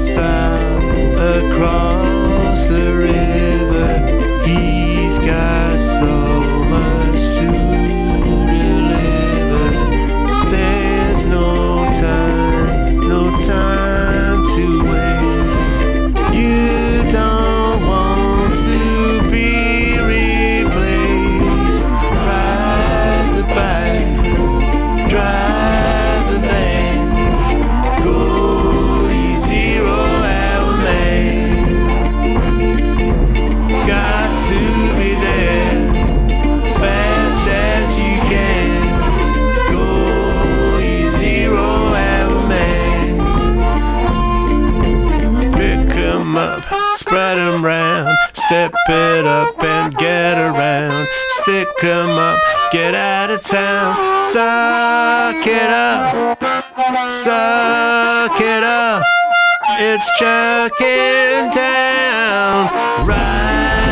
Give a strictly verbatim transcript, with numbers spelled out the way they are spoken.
south across the river. He's got so much to deliver. There's no time, no time to waste. You don't want to be replaced. Ride the bike, drive the van, go zero hour man. Got to be there, fast as you can. Go zero hour man. Pick 'em up, spread 'em round, step it up and get around. Stick 'em up, get out of town. Suck it up, suck it up. It's chucking down. Right.